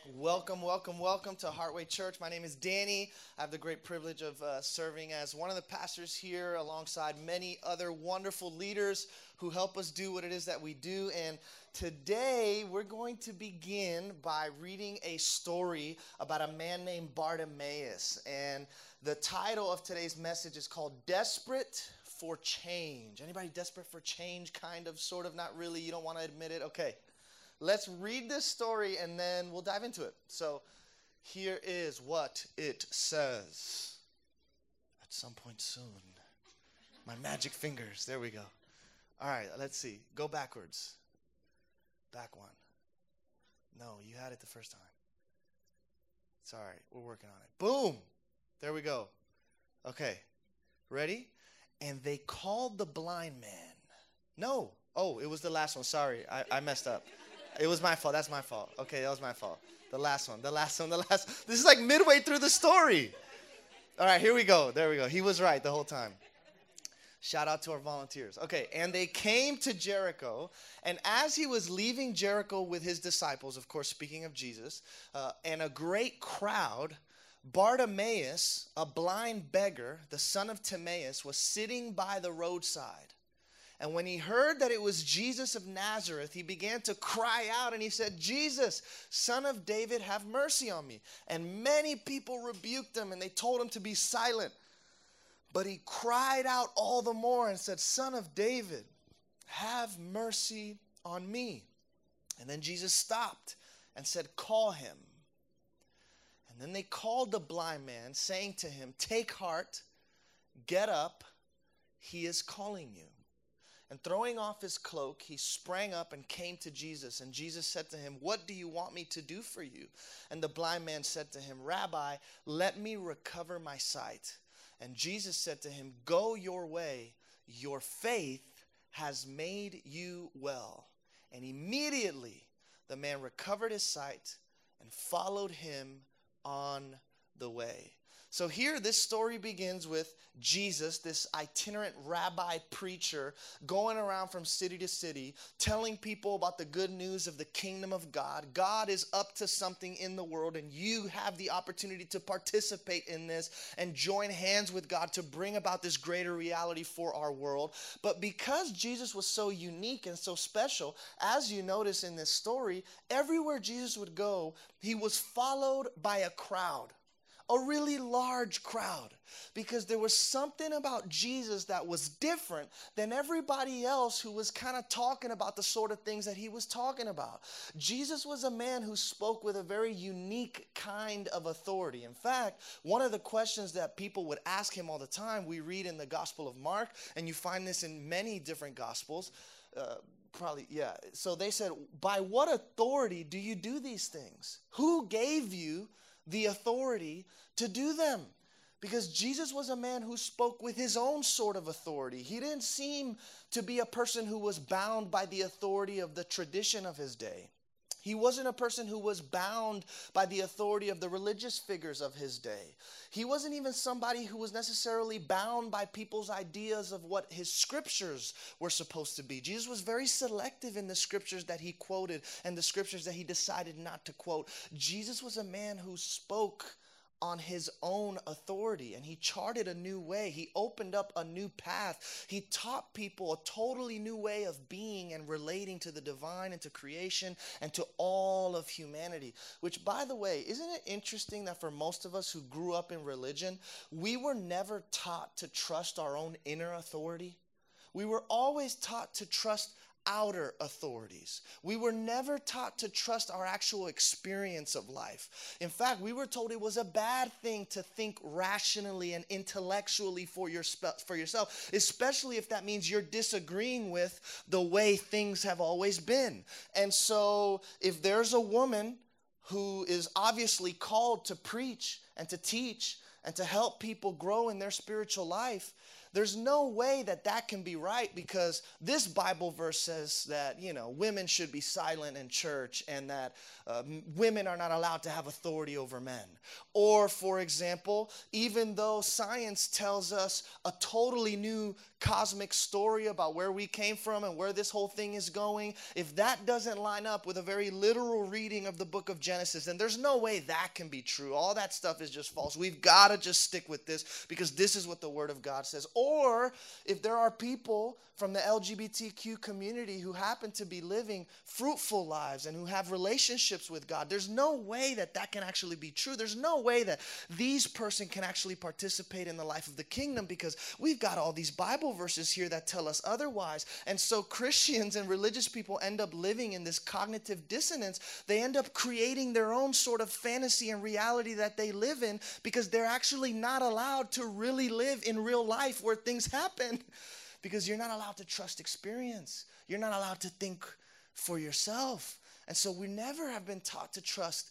Welcome, welcome, welcome to Heartway Church. My name is Danny. I have the great privilege of serving as one of the pastors here alongside many other wonderful leaders who help us do what it is that we do. And today we're going to begin by reading a story about a man named Bartimaeus. And the title of today's message is called Desperate for Change. Anybody desperate for change? Kind of, sort of, not really. You don't want to admit it? Okay. Let's read this story and then we'll dive into it. So here is what it says. At some point soon. My magic fingers. There we go. All right, let's see. Go backwards. Back one. No, you had it the first time. It's all right. We're working on it. Boom. There we go. Okay. Ready? And they called the blind man. No. Oh, it was the last one. Sorry. I messed up. It was my fault. That's my fault. Okay, that was my fault. The last one. This is like midway through the story. All right, here we go. There we go. He was right the whole time. Shout out to our volunteers. Okay, and they came to Jericho, and as he was leaving Jericho with his disciples, of course, speaking of Jesus, and a great crowd, Bartimaeus, a blind beggar, the son of Timaeus, was sitting by the roadside. And when he heard that it was Jesus of Nazareth, he began to cry out and he said, Jesus, son of David, have mercy on me. And many people rebuked him and they told him to be silent. But he cried out all the more and said, Son of David, have mercy on me. And then Jesus stopped and said, call him. And then they called the blind man, saying to him, take heart, get up, he is calling you. And throwing off his cloak, he sprang up and came to Jesus. And Jesus said to him, what do you want me to do for you? And the blind man said to him, Rabbi, let me recover my sight. And Jesus said to him, go your way, your faith has made you well. And immediately the man recovered his sight and followed him on the way. So here, this story begins with Jesus, this itinerant rabbi preacher, going around from city to city, telling people about the good news of the kingdom of God. God is up to something in the world, and you have the opportunity to participate in this and join hands with God to bring about this greater reality for our world. But because Jesus was so unique and so special, as you notice in this story, everywhere Jesus would go, he was followed by a crowd. A really large crowd, because there was something about Jesus that was different than everybody else who was kind of talking about the sort of things that he was talking about. Jesus was a man who spoke with a very unique kind of authority. In fact, one of the questions that people would ask him all the time, we read in the Gospel of Mark, and you find this in many different Gospels, So they said, by what authority do you do these things? Who gave you the authority to do them? Because Jesus was a man who spoke with his own sort of authority. He didn't seem to be a person who was bound by the authority of the tradition of his day. He wasn't a person who was bound by the authority of the religious figures of his day. He wasn't even somebody who was necessarily bound by people's ideas of what his scriptures were supposed to be. Jesus was very selective in the scriptures that he quoted and the scriptures that he decided not to quote. Jesus was a man who spoke on his own authority, and he charted a new way. He opened up a new path. He taught people a totally new way of being and relating to the divine and to creation and to all of humanity. Which, by the way, isn't it interesting that for most of us who grew up in religion, we were never taught to trust our own inner authority? We were always taught to trust outer authorities. We were never taught to trust our actual experience of life. In fact, we were told it was a bad thing to think rationally and intellectually for yourself, especially if that means you're disagreeing with the way things have always been. And so if there's a woman who is obviously called to preach and to teach and to help people grow in their spiritual life, There's no way that that can be right, because this Bible verse says that, women should be silent in church, and that women are not allowed to have authority over men. Or, for example, even though science tells us a totally new cosmic story about where we came from and where this whole thing is going, if that doesn't line up with a very literal reading of the book of Genesis, then there's no way that can be true. All that stuff is just false. We've got to just stick with this, because this is what the Word of God says. Or if there are people from the LGBTQ community who happen to be living fruitful lives and who have relationships with God, there's no way that that can actually be true. There's no way that these person can actually participate in the life of the kingdom, because we've got all these Bible verses here that tell us otherwise. And so Christians and religious people end up living in this cognitive dissonance. They end up creating their own sort of fantasy and reality that they live in, because they're actually not allowed to really live in real life where things happen. Because you're not allowed to trust experience. You're not allowed to think for yourself. And so we never have been taught to trust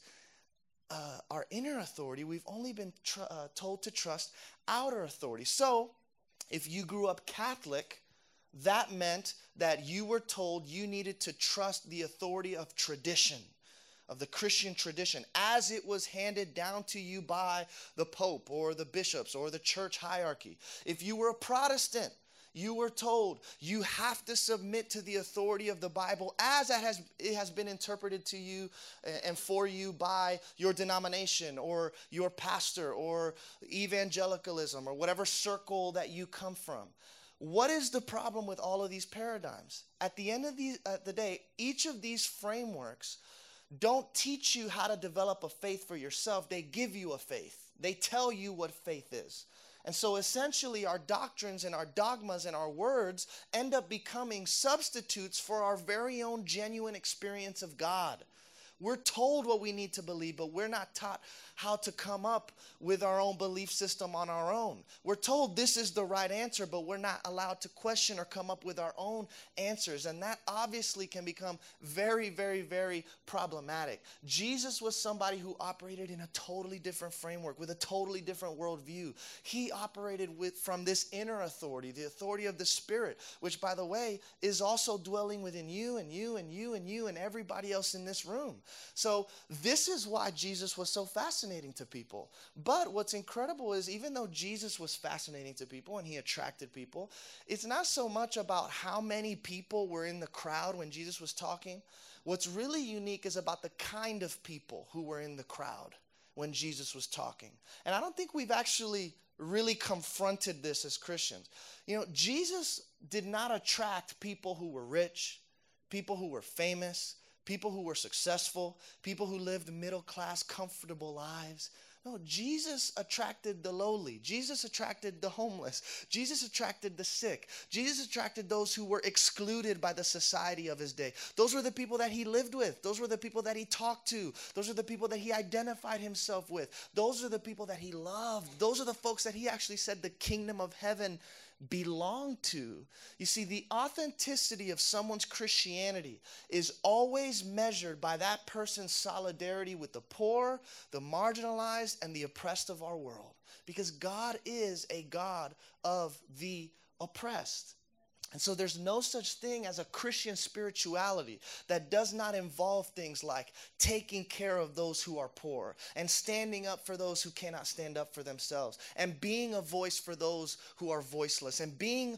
our inner authority. We've only been told to trust outer authority. So if you grew up Catholic, that meant that you were told you needed to trust the authority of tradition, of the Christian tradition, as it was handed down to you by the Pope or the bishops or the church hierarchy. If you were a Protestant, you were told you have to submit to the authority of the Bible as it has been interpreted to you and for you by your denomination or your pastor or evangelicalism or whatever circle that you come from. What is the problem with all of these paradigms? At the end of the day, each of these frameworks don't teach you how to develop a faith for yourself. They give you a faith. They tell you what faith is. And so essentially our doctrines and our dogmas and our words end up becoming substitutes for our very own genuine experience of God. We're told what we need to believe, but we're not taught how to come up with our own belief system on our own. We're told this is the right answer, but we're not allowed to question or come up with our own answers. And that obviously can become very, very, very problematic. Jesus was somebody who operated in a totally different framework with a totally different worldview. He operated from this inner authority, the authority of the Spirit, which, by the way, is also dwelling within you and you and you and you and everybody else in this room. So this is why Jesus was so fascinating to people. But what's incredible is, even though Jesus was fascinating to people and he attracted people, it's not so much about how many people were in the crowd when Jesus was talking. What's really unique is about the kind of people who were in the crowd when Jesus was talking. And I don't think we've actually really confronted this as Christians. Jesus did not attract people who were rich, people who were famous, people who were successful, people who lived middle-class, comfortable lives. No, Jesus attracted the lowly. Jesus attracted the homeless. Jesus attracted the sick. Jesus attracted those who were excluded by the society of his day. Those were the people that he lived with. Those were the people that he talked to. Those are the people that he identified himself with. Those are the people that he loved. Those are the folks that he actually said the kingdom of heaven belong to. You see, the authenticity of someone's Christianity is always measured by that person's solidarity with the poor, the marginalized, and the oppressed of our world. Because God is a God of the oppressed. And so there's no such thing as a Christian spirituality that does not involve things like taking care of those who are poor and standing up for those who cannot stand up for themselves and being a voice for those who are voiceless and being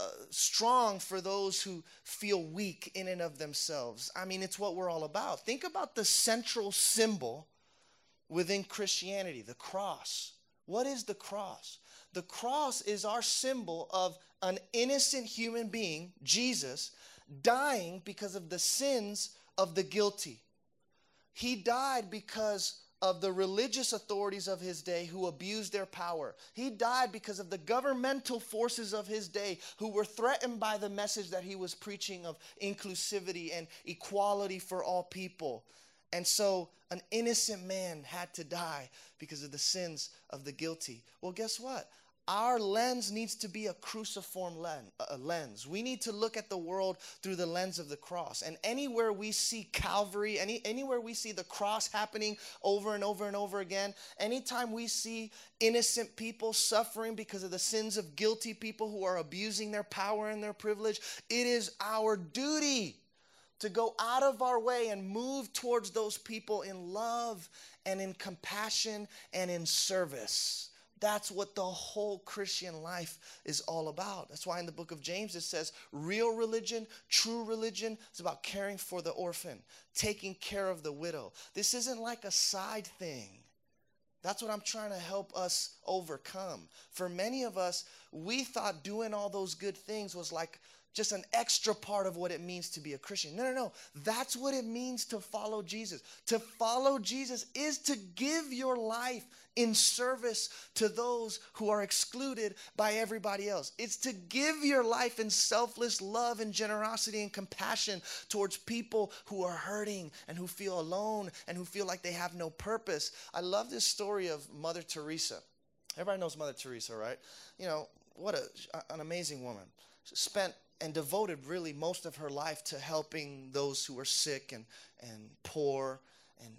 strong for those who feel weak in and of themselves. I mean, it's what we're all about. Think about the central symbol within Christianity, the cross. What is the cross? The cross is our symbol of an innocent human being, Jesus, dying because of the sins of the guilty. He died because of the religious authorities of his day who abused their power. He died because of the governmental forces of his day who were threatened by the message that he was preaching of inclusivity and equality for all people. And so an innocent man had to die because of the sins of the guilty. Well, guess what? our lens needs to be a cruciform lens. We need to look at the world through the lens of the cross. And anywhere we see Calvary, anywhere we see the cross happening over and over and over again, anytime we see innocent people suffering because of the sins of guilty people who are abusing their power and their privilege, it is our duty to go out of our way and move towards those people in love and in compassion and in service. That's what the whole Christian life is all about. That's why in the book of James it says real religion, true religion is about caring for the orphan, taking care of the widow. This isn't like a side thing. That's what I'm trying to help us overcome. For many of us, we thought doing all those good things was like just an extra part of what it means to be a Christian. No. That's what it means to follow Jesus. To follow Jesus is to give your life in service to those who are excluded by everybody else. It's to give your life in selfless love and generosity and compassion towards people who are hurting and who feel alone and who feel like they have no purpose. I love this story of Mother Teresa. Everybody knows Mother Teresa, right? You know, what an amazing woman. She spent and devoted really most of her life to helping those who were sick and poor and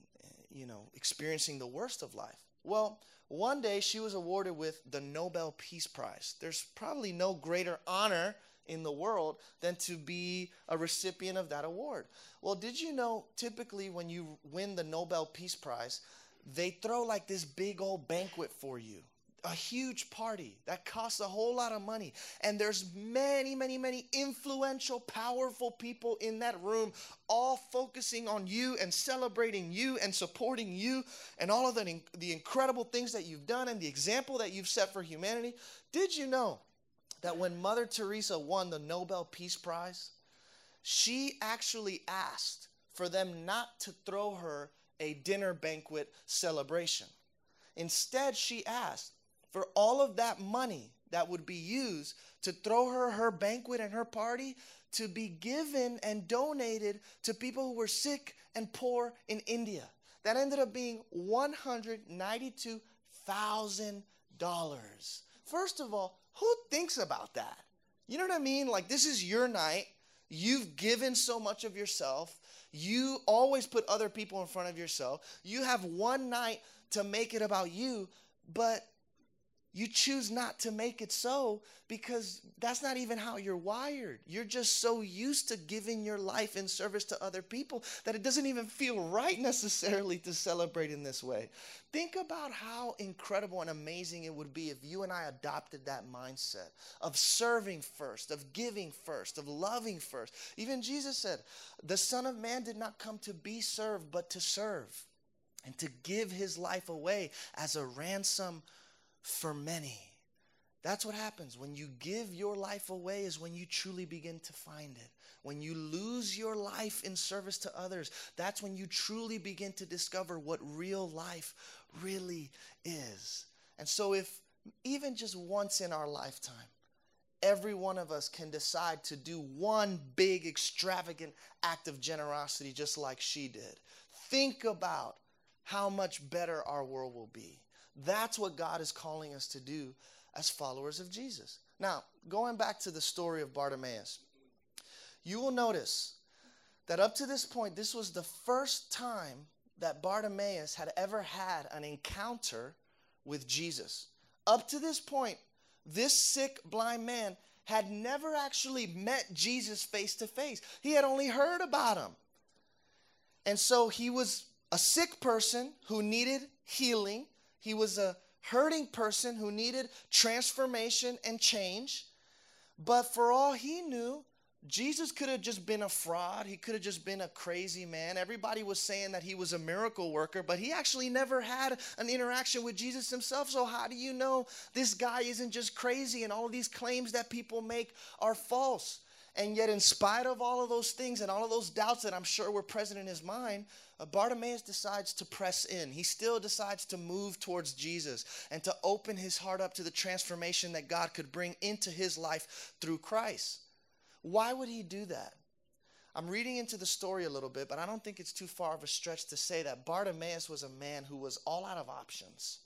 you know, experiencing the worst of life. Well, one day she was awarded with the Nobel Peace Prize. There's probably no greater honor in the world than to be a recipient of that award. Well, did you know typically when you win the Nobel Peace Prize, they throw like this big old banquet for you. A huge party that costs a whole lot of money. And there's many influential, powerful people in that room, all focusing on you and celebrating you and supporting you and all of the incredible things that you've done and the example that you've set for humanity. Did you know that when Mother Teresa won the Nobel Peace Prize, she actually asked for them not to throw her a dinner banquet celebration? Instead, she asked for all of that money that would be used to throw her banquet and her party to be given and donated to people who were sick and poor in India. That ended up being $192,000. First of all, who thinks about that? You know what I mean? Like, this is your night. You've given so much of yourself. You always put other people in front of yourself. You have one night to make it about you, but you choose not to make it so because that's not even how you're wired. You're just so used to giving your life in service to other people that it doesn't even feel right necessarily to celebrate in this way. Think about how incredible and amazing it would be if you and I adopted that mindset of serving first, of giving first, of loving first. Even Jesus said, the Son of Man did not come to be served, but to serve and to give his life away as a ransom for many. That's what happens when you give your life away, is when you truly begin to find it. When you lose your life in service to others, that's when you truly begin to discover what real life really is. And so if even just once in our lifetime, every one of us can decide to do one big extravagant act of generosity just like she did, think about how much better our world will be. That's what God is calling us to do as followers of Jesus. Now, going back to the story of Bartimaeus, you will notice that up to this point, this was the first time that Bartimaeus had ever had an encounter with Jesus. Up to this point, this sick, blind man had never actually met Jesus face to face. He had only heard about him. And so he was a sick person who needed healing. He was a hurting person who needed transformation and change. But for all he knew, Jesus could have just been a fraud. He could have just been a crazy man. Everybody was saying that he was a miracle worker, but he actually never had an interaction with Jesus himself. So how do you know this guy isn't just crazy and all of these claims that people make are false? And yet, in spite of all of those things and all of those doubts that I'm sure were present in his mind, Bartimaeus decides to press in. He still decides to move towards Jesus and to open his heart up to the transformation that God could bring into his life through Christ. Why would he do that? I'm reading into the story a little bit, but I don't think it's too far of a stretch to say that Bartimaeus was a man who was all out of options.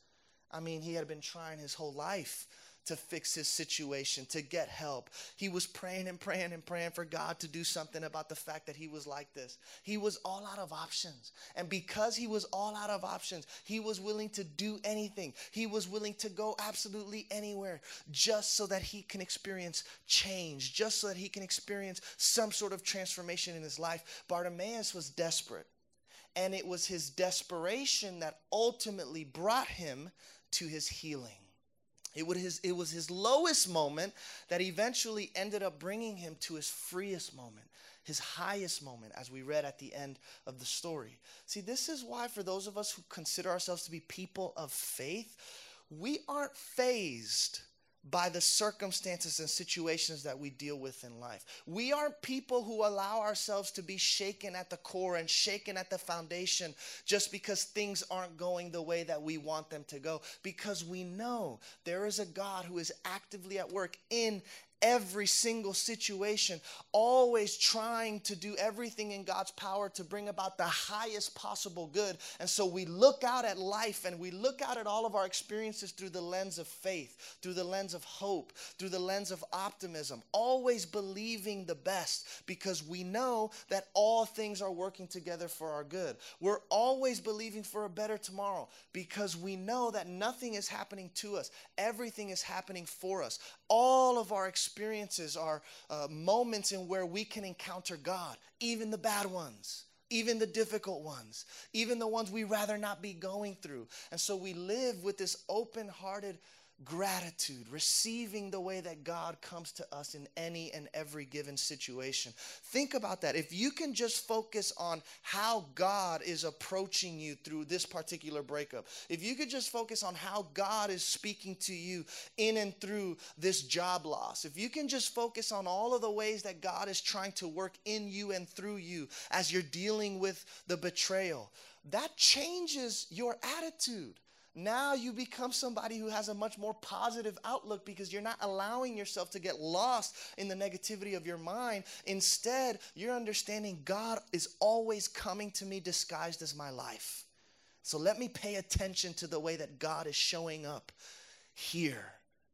I mean, he had been trying his whole life to fix his situation, to get help. He was praying and praying and praying for God to do something about the fact that he was like this. He was all out of options. And because he was all out of options, he was willing to do anything. He was willing to go absolutely anywhere just so that he can experience change, just so that he can experience some sort of transformation in his life. Bartimaeus was desperate. And it was his desperation that ultimately brought him to his healing. It was his lowest moment that eventually ended up bringing him to his freest moment, his highest moment, as we read at the end of the story. See, this is why for those of us who consider ourselves to be people of faith, we aren't fazed by the circumstances and situations that we deal with in life. We aren't people who allow ourselves to be shaken at the core and shaken at the foundation just because things aren't going the way that we want them to go, because we know there is a God who is actively at work in every single situation, always trying to do everything in God's power to bring about the highest possible good. And so we look out at life and we look out at all of our experiences through the lens of faith, through the lens of hope, through the lens of optimism, always believing the best because we know that all things are working together for our good. We're always believing for a better tomorrow because we know that nothing is happening to us. Everything is happening for us. All of our experiences are moments in where we can encounter God, even the bad ones, even the difficult ones, even the ones we rather not be going through. And so we live with this open-hearted gratitude, receiving the way that God comes to us in any and every given situation. Think about that. If you can just focus on how God is approaching you through this particular breakup, if you could just focus on how God is speaking to you in and through this job loss, if you can just focus on all of the ways that God is trying to work in you and through you as you're dealing with the betrayal, that changes your attitude. Now you become somebody who has a much more positive outlook because you're not allowing yourself to get lost in the negativity of your mind. Instead, you're understanding God is always coming to me disguised as my life. So let me pay attention to the way that God is showing up here,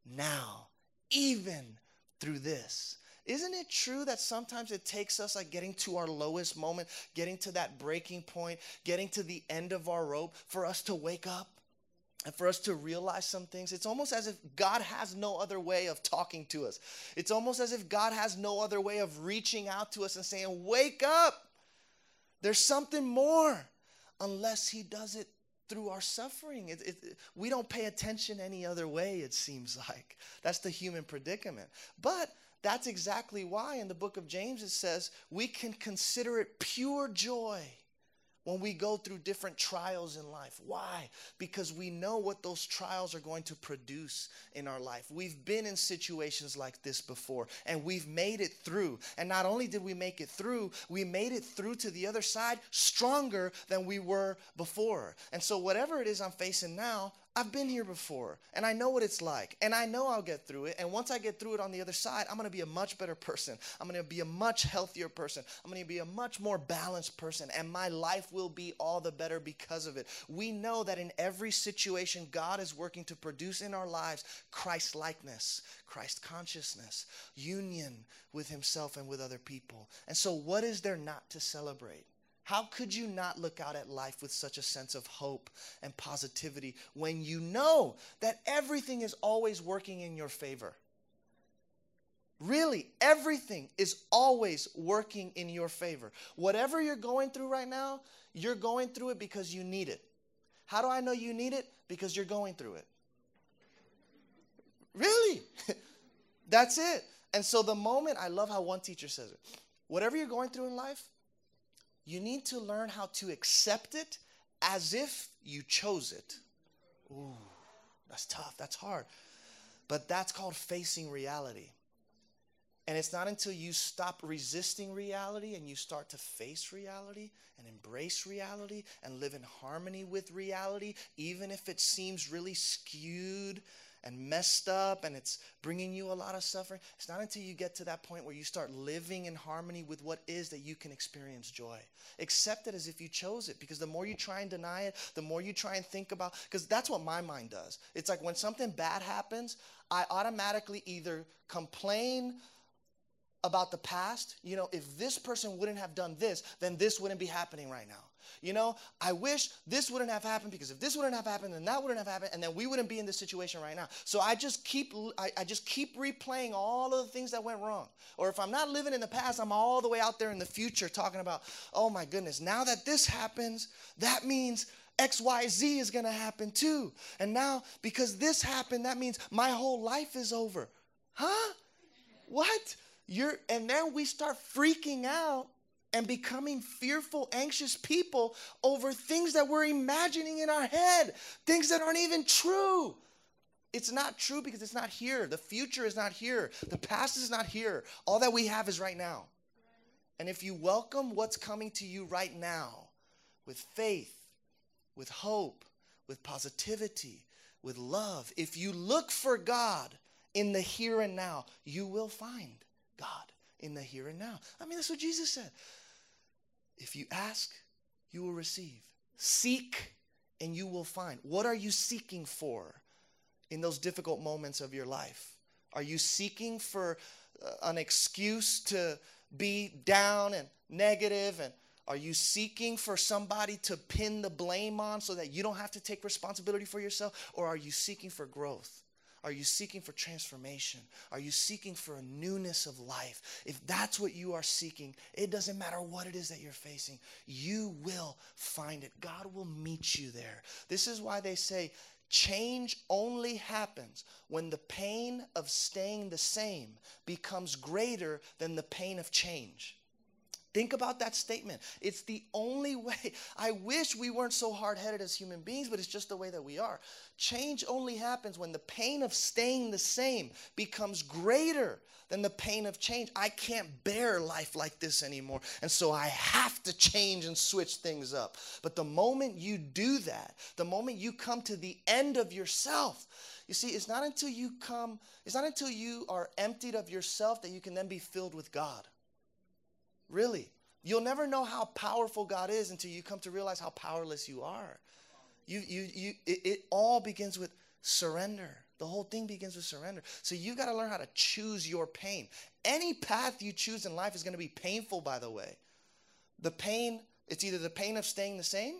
now, even through this. Isn't it true that sometimes it takes us like getting to our lowest moment, getting to that breaking point, getting to the end of our rope for us to wake up? And for us to realize some things, it's almost as if God has no other way of talking to us. It's almost as if God has no other way of reaching out to us and saying, wake up. There's something more, unless he does it through our suffering. We don't pay attention any other way, it seems like. That's the human predicament. But that's exactly why in the book of James it says we can consider it pure joy when we go through different trials in life. Why? Because we know what those trials are going to produce in our life. We've been in situations like this before, and we've made it through. And not only did we make it through, we made it through to the other side stronger than we were before. And so whatever it is I'm facing now, I've been here before, and I know what it's like, and I know I'll get through it, and once I get through it on the other side, I'm going to be a much better person. I'm going to be a much healthier person. I'm going to be a much more balanced person, and my life will be all the better because of it. We know that in every situation, God is working to produce in our lives Christ-likeness, Christ-consciousness, union with himself and with other people. And so what is there not to celebrate? How could you not look out at life with such a sense of hope and positivity when you know that everything is always working in your favor? Really, everything is always working in your favor. Whatever you're going through right now, you're going through it because you need it. How do I know you need it? Because you're going through it. Really? That's it. And so the moment, I love how one teacher says it, whatever you're going through in life, you need to learn how to accept it as if you chose it. Ooh, that's tough. That's hard. But that's called facing reality. And it's not until you stop resisting reality and you start to face reality and embrace reality and live in harmony with reality, even if it seems really skewed messed up and it's bringing you a lot of suffering, it's not until you get to that point where you start living in harmony with what is that you can experience joy. Accept it as if you chose it, because the more you try and deny it, the more you try and think about, because that's what my mind does. It's like when something bad happens, I automatically either complain about the past. If this person wouldn't have done this, then this wouldn't be happening right now. I wish this wouldn't have happened, because if this wouldn't have happened, then that wouldn't have happened, and then we wouldn't be in this situation right now. So I just keep replaying all of the things that went wrong. Or if I'm not living in the past, I'm all the way out there in the future talking about, oh my goodness, now that this happens, that means XYZ is going to happen too. And now because this happened, that means my whole life is over. Huh? What? And then we start freaking out and becoming fearful, anxious people over things that we're imagining in our head, things that aren't even true. It's not true because it's not here. The future is not here. The past is not here. All that we have is right now. And if you welcome what's coming to you right now with faith, with hope, with positivity, with love, if you look for God in the here and now, you will find God in the here and now. That's what Jesus said. If you ask, you will receive. Seek, and you will find. What are you seeking for in those difficult moments of your life? Are you seeking for an excuse to be down and negative? And are you seeking for somebody to pin the blame on so that you don't have to take responsibility for yourself? Or are you seeking for growth? Are you seeking for transformation? Are you seeking for a newness of life? If that's what you are seeking, it doesn't matter what it is that you're facing. You will find it. God will meet you there. This is why they say change only happens when the pain of staying the same becomes greater than the pain of change. Think about that statement. It's the only way. I wish we weren't so hard-headed as human beings, but it's just the way that we are. Change only happens when the pain of staying the same becomes greater than the pain of change. I can't bear life like this anymore, and so I have to change and switch things up. But the moment you do that, the moment you come to the end of yourself, you see, it's not until you are emptied of yourself that you can then be filled with God. Really. You'll never know how powerful God is until you come to realize how powerless you are. It all begins with surrender. The whole thing begins with surrender. So you got to learn how to choose your pain. Any path you choose in life is going to be painful, by the way. It's either the pain of staying the same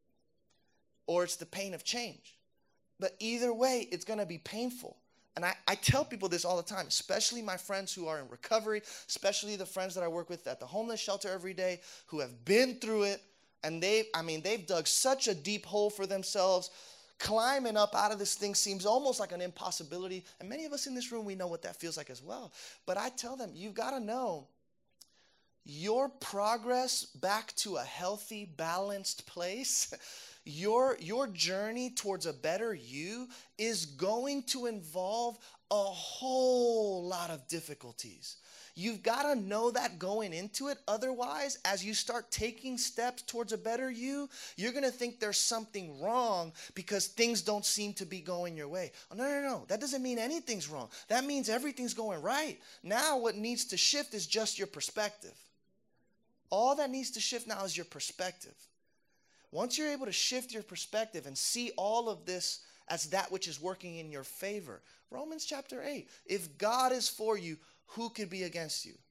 or it's the pain of change. But either way, it's going to be painful. And I tell people this all the time, especially my friends who are in recovery, especially the friends that I work with at the homeless shelter every day who have been through it. And they've dug such a deep hole for themselves. Climbing up out of this thing seems almost like an impossibility. And many of us in this room, we know what that feels like as well. But I tell them, you've got to know your progress back to a healthy, balanced place, your journey towards a better you is going to involve a whole lot of difficulties. You've got to know that going into it. Otherwise, as you start taking steps towards a better you, you're going to think there's something wrong because things don't seem to be going your way. Oh, no. That doesn't mean anything's wrong. That means everything's going right. Now what needs to shift is just your perspective. All that needs to shift now is your perspective. Once you're able to shift your perspective and see all of this as that which is working in your favor. Romans chapter 8. If God is for you, who could be against you?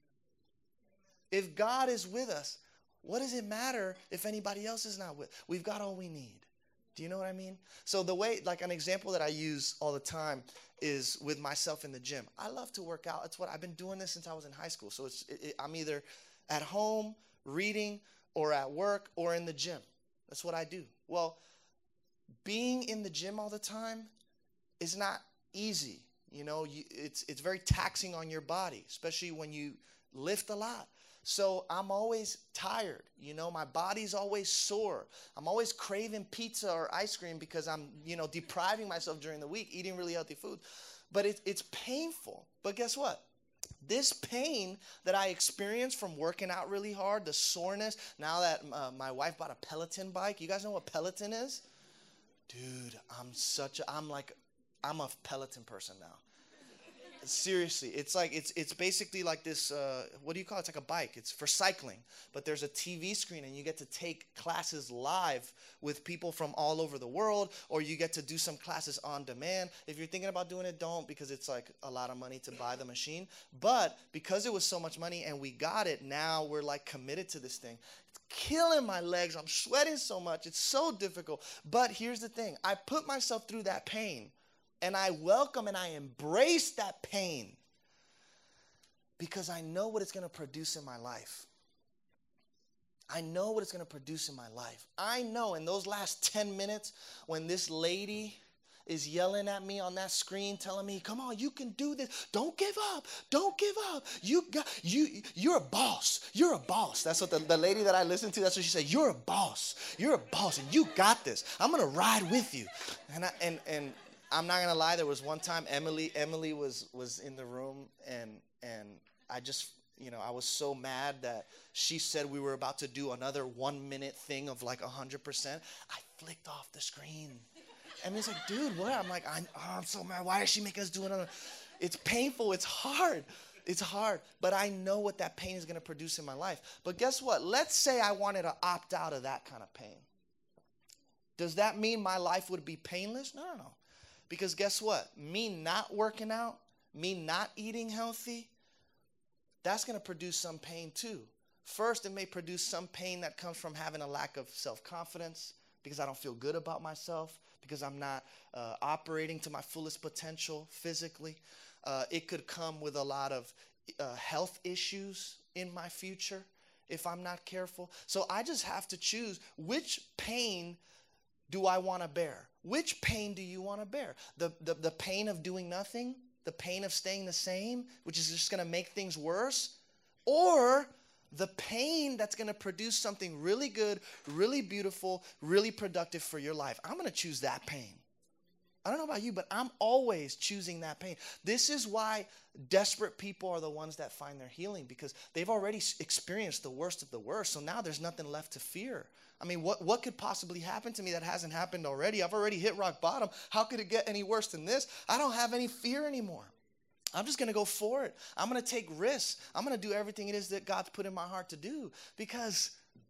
If God is with us, what does it matter if anybody else is not with? We've got all we need. Do you know what I mean? So the way, like an example that I use all the time is with myself in the gym. I love to work out. It's what I've been doing this since I was in high school. So I'm either at home reading or at work or in the gym. That's what I do. Well, being in the gym all the time is not easy. It's very taxing on your body, especially when you lift a lot. So I'm always tired. My body's always sore. I'm always craving pizza or ice cream because I'm, depriving myself during the week, eating really healthy food. But it's painful. But guess what? This pain that I experience from working out really hard, the soreness, now that my wife bought a Peloton bike. You guys know what Peloton is? Dude, I'm like I'm a Peloton person now. Seriously, it's like it's basically like this. What do you call it? It's like a bike. It's for cycling, but there's a TV screen, and you get to take classes live with people from all over the world, or you get to do some classes on demand. If you're thinking about doing it, don't, because it's like a lot of money to buy the machine. But because it was so much money and we got it, now we're like committed to this thing. It's killing my legs. I'm sweating so much. It's so difficult. But here's the thing: I put myself through that pain. And I welcome and I embrace that pain because I know what it's going to produce in my life. I know what it's going to produce in my life. I know in those last 10 minutes when this lady is yelling at me on that screen, telling me, come on, you can do this. Don't give up. Don't give up. You're a boss. You're a boss. That's what the lady that I listened to, that's what she said. You're a boss. You're a boss and you got this. I'm going to ride with you. And I'm not gonna lie. There was one time Emily was in the room, and I just, I was so mad that she said we were about to do another 1 minute thing of like 100%. I flicked off the screen. Emily's like, dude, what? I'm like, I'm so mad. Why is she making us do another? It's painful. It's hard. It's hard. But I know what that pain is gonna produce in my life. But guess what? Let's say I wanted to opt out of that kind of pain. Does that mean my life would be painless? No. Because guess what? Me not working out, me not eating healthy, that's going to produce some pain too. First, it may produce some pain that comes from having a lack of self-confidence because I don't feel good about myself, because I'm not operating to my fullest potential physically. It could come with a lot of health issues in my future if I'm not careful. So I just have to choose which pain do I want to bear? Which pain do you want to bear? The pain of doing nothing? The pain of staying the same, which is just going to make things worse? Or the pain that's going to produce something really good, really beautiful, really productive for your life? I'm going to choose that pain. I don't know about you, but I'm always choosing that pain. This is why desperate people are the ones that find their healing, because they've already experienced the worst of the worst. So now there's nothing left to fear. I mean, what could possibly happen to me that hasn't happened already? I've already hit rock bottom. How could it get any worse than this? I don't have any fear anymore. I'm just going to go for it. I'm going to take risks. I'm going to do everything it is that God's put in my heart to do, because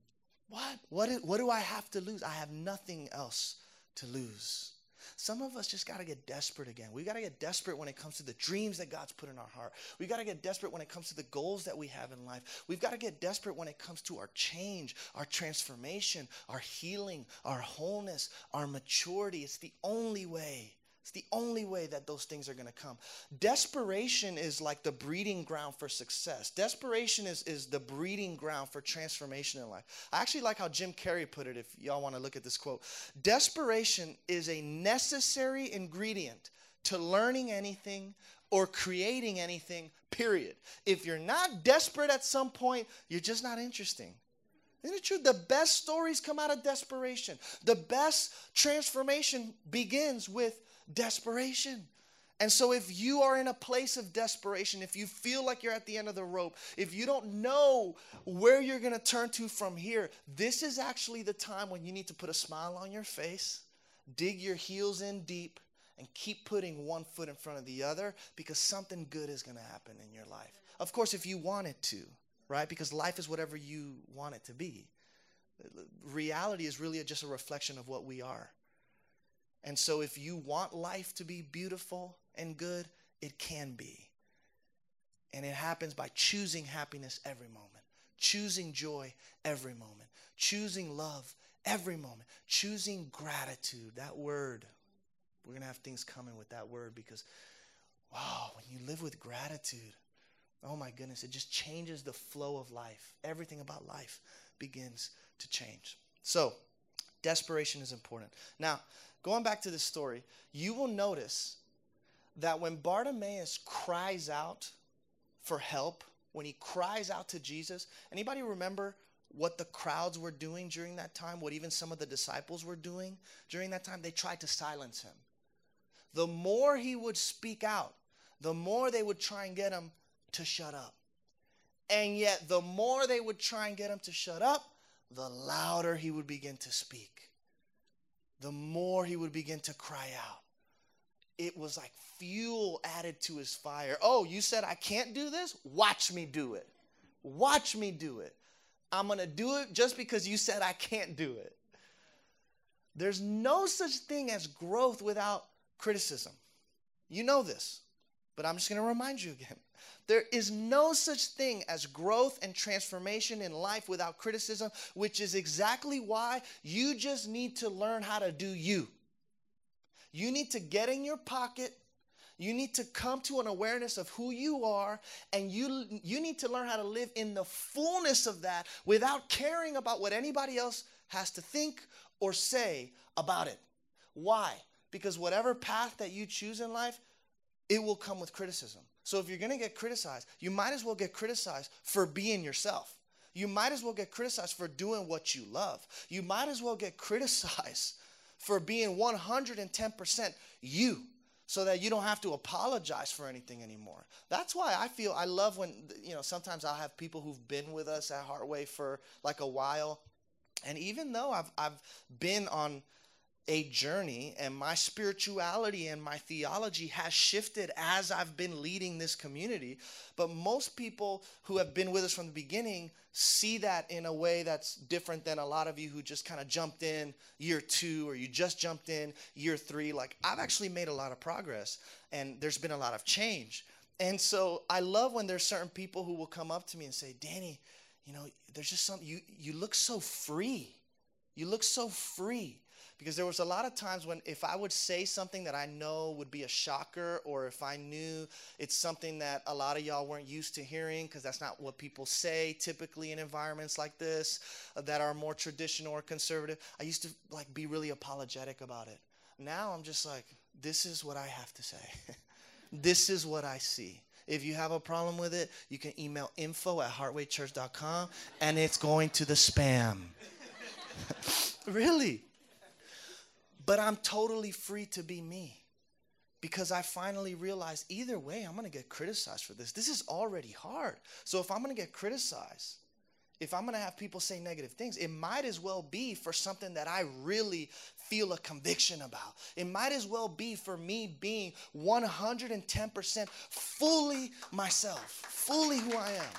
what do I have to lose? I have nothing else to lose. Some of us just got to get desperate again. We got to get desperate when it comes to the dreams that God's put in our heart. We got to get desperate when it comes to the goals that we have in life. We've got to get desperate when it comes to our change, our transformation, our healing, our wholeness, our maturity. It's the only way. It's the only way that those things are going to come. Desperation is like the breeding ground for success. Desperation is the breeding ground for transformation in life. I actually like how Jim Carrey put it, if y'all want to look at this quote. Desperation is a necessary ingredient to learning anything or creating anything, period. If you're not desperate at some point, you're just not interesting. Isn't it true? The best stories come out of desperation. The best transformation begins with desperation. And so if you are in a place of desperation, if you feel like you're at the end of the rope, if you don't know where you're going to turn to from here, this is actually the time when you need to put a smile on your face, dig your heels in deep, and keep putting one foot in front of the other, because something good is going to happen in your life. Of course, if you want it to, right? Because life is whatever you want it to be. Reality is really just a reflection of what we are. And so if you want life to be beautiful and good, it can be. And it happens by choosing happiness every moment, choosing joy every moment, choosing love every moment, choosing gratitude. That word, we're going to have things coming with that word, because, wow, when you live with gratitude, oh my goodness, it just changes the flow of life. Everything about life begins to change. So, desperation is important. Now, going back to this story, you will notice that when Bartimaeus cries out for help, when he cries out to Jesus, anybody remember what the crowds were doing during that time, what even some of the disciples were doing during that time? They tried to silence him. The more he would speak out, the more they would try and get him to shut up. And yet, the more they would try and get him to shut up, the louder he would begin to speak. The more he would begin to cry out. it was like fuel added to his fire. Oh, you said I can't do this? Watch me do it. Watch me do it. I'm going to do it just because you said I can't do it. There's no such thing as growth without criticism. You know this, but I'm just going to remind you again. There is no such thing as growth and transformation in life without criticism, which is exactly why you just need to learn how to do you. You need to get in your pocket. You need to come to an awareness of who you are, and you need to learn how to live in the fullness of that without caring about what anybody else has to think or say about it. Why? Because whatever path that you choose in life, it will come with criticism. So if you're going to get criticized, you might as well get criticized for being yourself. You might as well get criticized for doing what you love. You might as well get criticized for being 110% you, so that you don't have to apologize for anything anymore. That's why I love when, sometimes I'll have people who've been with us at Heartway for like a while. And even though I've been on a journey, and my spirituality and my theology has shifted as I've been leading this community, but most people who have been with us from the beginning see that in a way that's different than a lot of you who just kind of jumped in year 2, or you just jumped in year 3. Like, I've actually made a lot of progress, and there's been a lot of change. And so I love when there's certain people who will come up to me and say, Danny, there's just something, you look so free. You look so free. Because there was a lot of times when if I would say something that I know would be a shocker, or if I knew it's something that a lot of y'all weren't used to hearing, because that's not what people say typically in environments like this that are more traditional or conservative, I used to be really apologetic about it. Now I'm just like, this is what I have to say. This is what I see. If you have a problem with it, you can email info@heartwaychurch.com, and it's going to the spam. Really. But I'm totally free to be me, because I finally realized either way, I'm going to get criticized for this. This is already hard. So if I'm going to get criticized, if I'm going to have people say negative things, it might as well be for something that I really feel a conviction about. It might as well be for me being 110% fully myself, fully who I am.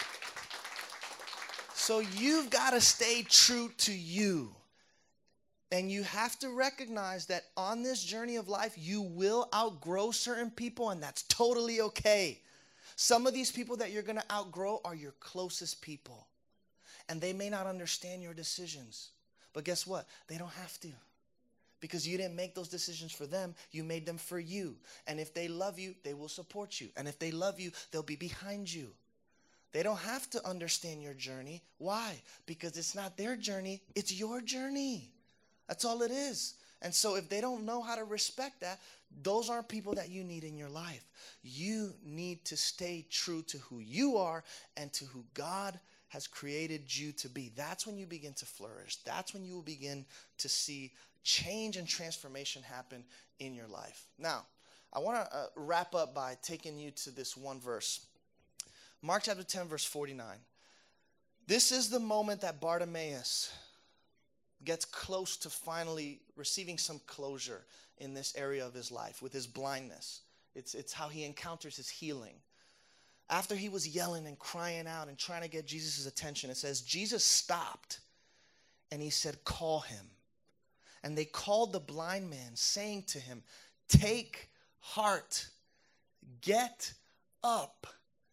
So you've got to stay true to you. And you have to recognize that on this journey of life, you will outgrow certain people, and that's totally okay. Some of these people that you're going to outgrow are your closest people. And they may not understand your decisions. But guess what? They don't have to. Because you didn't make those decisions for them. You made them for you. And if they love you, they will support you. And if they love you, they'll be behind you. They don't have to understand your journey. Why? Because it's not their journey. It's your journey. That's all it is. And so if they don't know how to respect that, those aren't people that you need in your life. You need to stay true to who you are and to who God has created you to be. That's when you begin to flourish. That's when you will begin to see change and transformation happen in your life. Now, I want to wrap up by taking you to this one verse. Mark chapter 10, verse 49. This is the moment that Bartimaeus gets close to finally receiving some closure in this area of his life with his blindness. It's how he encounters his healing. After he was yelling and crying out and trying to get Jesus' attention, it says Jesus stopped and he said, call him. And they called the blind man, saying to him, take heart, get up.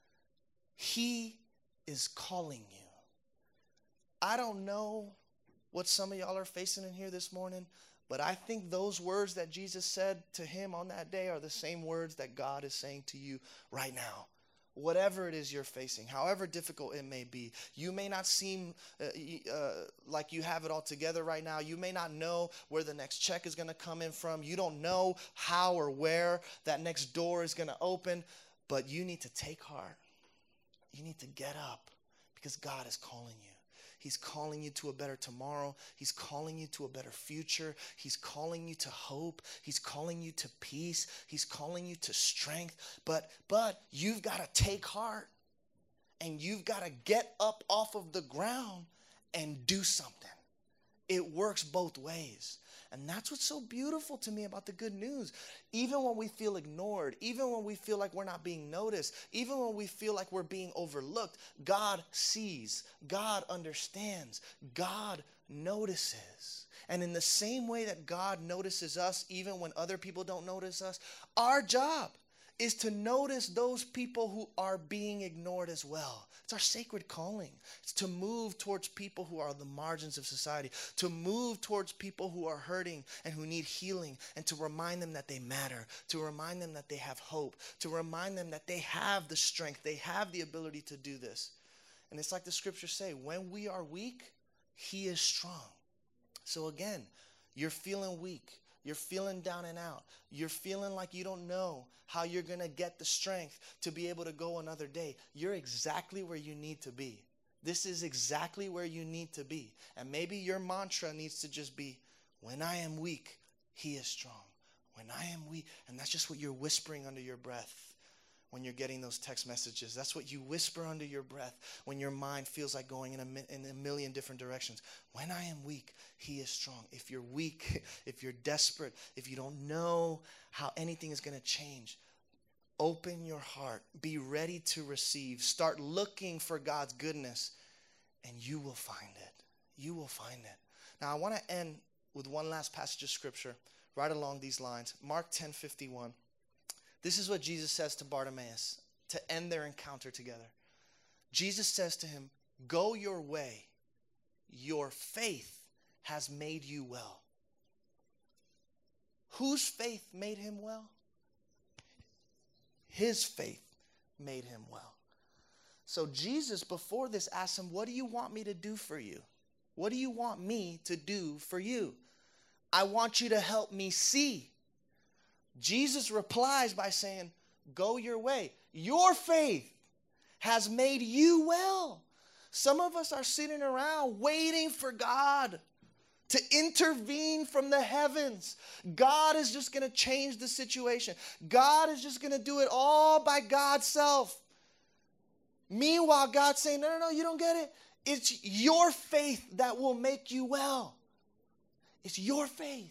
He is calling you. I don't know what some of y'all are facing in here this morning, but I think those words that Jesus said to him on that day are the same words that God is saying to you right now. Whatever it is you're facing, however difficult it may be, you may not seem like you have it all together right now. You may not know where the next check is going to come in from. You don't know how or where that next door is going to open, but you need to take heart. You need to get up, because God is calling you. He's calling you to a better tomorrow. He's calling you to a better future. He's calling you to hope. He's calling you to peace. He's calling you to strength. But you've got to take heart, and you've got to get up off of the ground and do something. It works both ways. And that's what's so beautiful to me about the good news. Even when we feel ignored, even when we feel like we're not being noticed, even when we feel like we're being overlooked, God sees, God understands, God notices. And in the same way that God notices us, even when other people don't notice us, our job is to notice those people who are being ignored as well. It's our sacred calling. It's to move towards people who are on the margins of society, to move towards people who are hurting and who need healing, and to remind them that they matter, to remind them that they have hope, to remind them that they have the strength, they have the ability to do this. And it's like the scriptures say, when we are weak, he is strong. So again, you're feeling weak. You're feeling down and out. You're feeling like you don't know how you're going to get the strength to be able to go another day. You're exactly where you need to be. This is exactly where you need to be. And maybe your mantra needs to just be, when I am weak, he is strong. When I am weak. And that's just what you're whispering under your breath when you're getting those text messages. That's what you whisper under your breath when your mind feels like going in a million different directions. When I am weak, he is strong. If you're weak, if you're desperate, if you don't know how anything is going to change, open your heart. Be ready to receive. Start looking for God's goodness, and you will find it. You will find it. Now, I want to end with one last passage of scripture right along these lines. Mark 10:51. This is what Jesus says to Bartimaeus to end their encounter together. Jesus says to him, go your way. Your faith has made you well. Whose faith made him well? His faith made him well. So Jesus, before this, asked him, what do you want me to do for you? What do you want me to do for you? I want you to help me see. Jesus replies by saying, go your way. Your faith has made you well. Some of us are sitting around waiting for God to intervene from the heavens. God is just going to change the situation. God is just going to do it all by God's self. Meanwhile, God's saying, no, you don't get it. It's your faith that will make you well. It's your faith.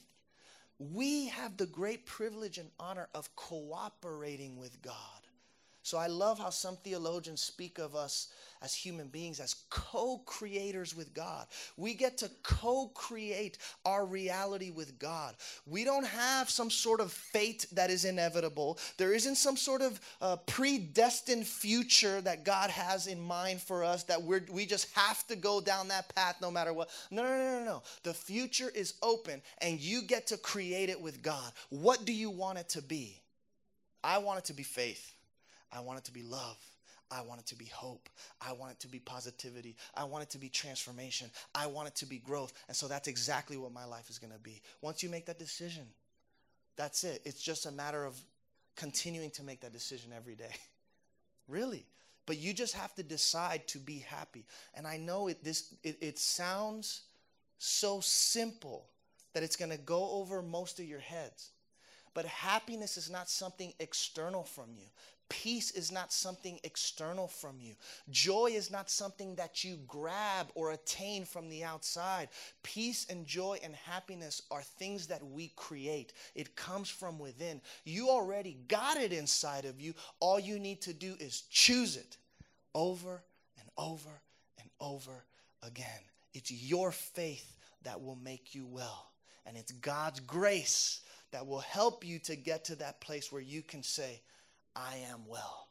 We have the great privilege and honor of cooperating with God. So I love how some theologians speak of us as human beings as co-creators with God. We get to co-create our reality with God. We don't have some sort of fate that is inevitable. There isn't some sort of predestined future that God has in mind for us that we just have to go down that path no matter what. No. The future is open and you get to create it with God. What do you want it to be? I want it to be faith. I want it to be love. I want it to be hope. I want it to be positivity. I want it to be transformation. I want it to be growth. And so that's exactly what my life is going to be. Once you make that decision, that's it. It's just a matter of continuing to make that decision every day. Really. But you just have to decide to be happy. And I know it sounds so simple that it's going to go over most of your heads. But happiness is not something external from you. Peace is not something external from you. Joy is not something that you grab or attain from the outside. Peace and joy and happiness are things that we create. It comes from within. You already got it inside of you. All you need to do is choose it over and over and over again. It's your faith that will make you well. And it's God's grace that will help you to get to that place where you can say, I am well.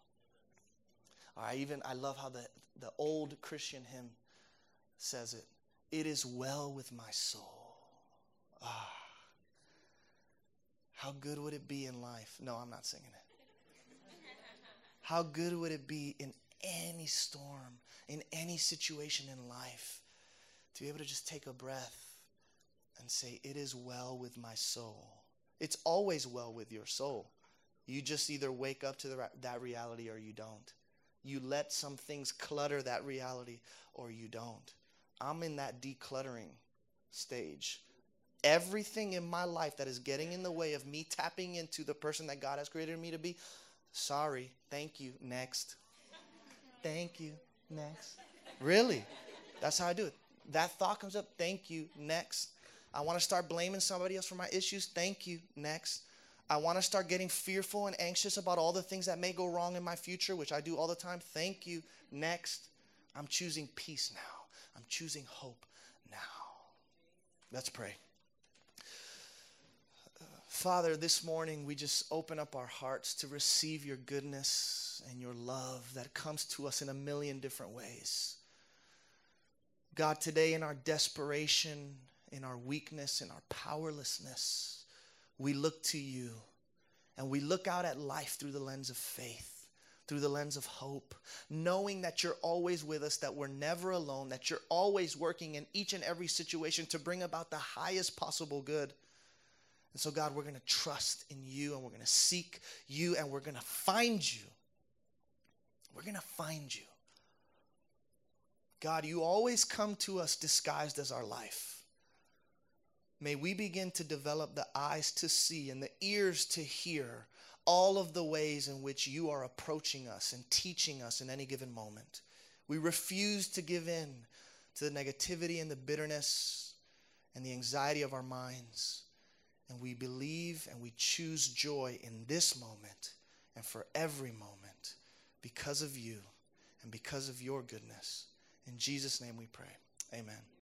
I love how the old Christian hymn says it. It is well with my soul. How good would it be in life? No, I'm not singing it. How good would it be in any storm, in any situation in life, to be able to just take a breath and say, it is well with my soul. It's always well with your soul. You just either wake up to that reality or you don't. You let some things clutter that reality or you don't. I'm in that decluttering stage. Everything in my life that is getting in the way of me tapping into the person that God has created me to be, sorry, thank you, next. Thank you, next. Really, that's how I do it. That thought comes up, thank you, next. I want to start blaming somebody else for my issues. Thank you. Next. I want to start getting fearful and anxious about all the things that may go wrong in my future, which I do all the time. Thank you. Next. I'm choosing peace now. I'm choosing hope now. Let's pray. Father, this morning we just open up our hearts to receive your goodness and your love that comes to us in a million different ways. God, today in our desperation, in our weakness, in our powerlessness, we look to you and we look out at life through the lens of faith, through the lens of hope, knowing that you're always with us, that we're never alone, that you're always working in each and every situation to bring about the highest possible good. And so, God, we're going to trust in you and we're going to seek you and we're going to find you. We're going to find you. God, you always come to us disguised as our life. May we begin to develop the eyes to see and the ears to hear all of the ways in which you are approaching us and teaching us in any given moment. We refuse to give in to the negativity and the bitterness and the anxiety of our minds. And we believe and we choose joy in this moment and for every moment because of you and because of your goodness. In Jesus' name we pray. Amen.